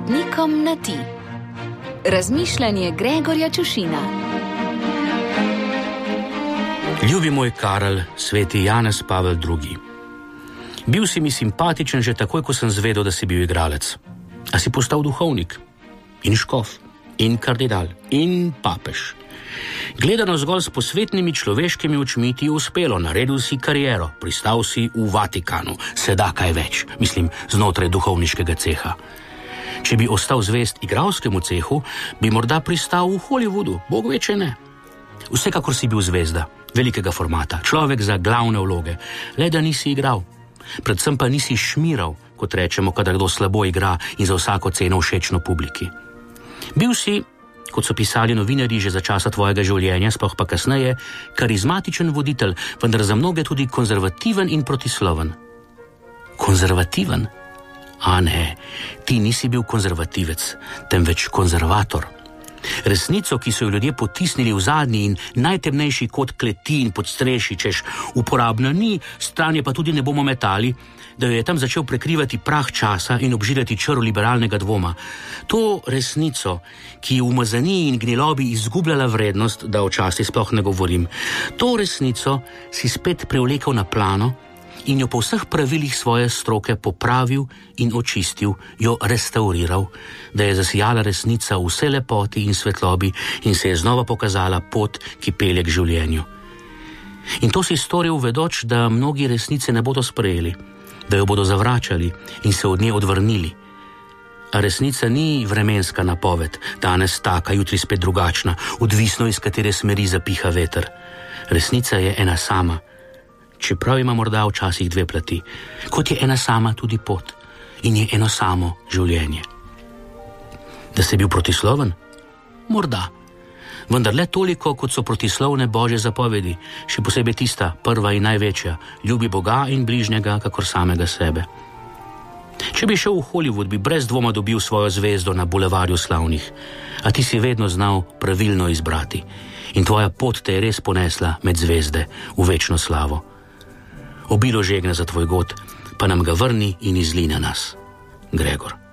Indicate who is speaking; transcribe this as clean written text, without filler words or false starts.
Speaker 1: svetnikom na ti. Razmišljanje Gregorja Čušina.
Speaker 2: Ljubi moj Karel, sveti Janez Pavel II. Bil si mi simpatičen že takoj, ko sem zvedel, da si bil igralec. A si postal duhovnik in škof in kardinal in papež. Gledano zgolj s posvetnimi človeškimi očmi ti je uspelo, naredil si kariero, pristal si v Vatikanu, se da kaj več, mislim, znotraj duhovniškega ceha. Če bi ostal zvest igralskemu cehu, bi morda pristal v Hollywoodu, bog ve, če ne. Vsekakor si bil zvezda, velikega formata, človek za glavne vloge, le da nisi igral. Predvsem pa nisi šmiral, kot rečemo, kadar kdo slabo igra in za vsako ceno všečno publiki. Bil si, kot so pisali novinarji že za časa tvojega življenja, sploh pa kasneje, karizmatičen voditelj, vendar za mnoge tudi konzervativen in protisloven. Konzervativen? A ne, ti nisi bil konzervativec, temveč konzervator. Resnico, ki so jo ljudje potisnili v zadnji in najtemnejši kot kleti in podstreši, češ uporabna ni, stranje pa tudi ne bomo metali, da jo je tam začel prekrivati prah časa in obžirati črv liberalnega dvoma. To resnico, ki je v umazaniji in gnilobi izgubljala vrednost, da o časti sploh ne govorim, to resnico si spet privlekel na plano in jo po vseh pravilih svoje stroke popravil in očistil, jo restauriral, da je zasijala resnica v vse lepoti in svetlobi in se je znova pokazala pot, ki pelje k življenju. In to si storil vedoč, da mnogi resnice ne bodo sprejeli, da jo bodo zavračali in se od nje odvrnili. A resnica ni vremenska napoved, danes taka, jutri spet drugačna, odvisno iz katere smeri zapiha veter. Resnica je ena sama, čeprav ima morda včasih dve plati, kot je ena sama tudi pot in je eno samo življenje. Da si bil protisloven? Morda. Vendar le toliko, kot so protislovne Božje zapovedi, še posebej tista, prva in največja, ljubi Boga in bližnjega, kakor samega sebe. Če bi šel v Hollywood, bi brez dvoma dobil svojo zvezdo na bulevarju slavnih, a ti si vedno znal pravilno izbrati in tvoja pot te je res ponesla med zvezde v večno slavo. Obilo žegne za tvoj god, pa nam ga vrni in izli na nas. Gregor.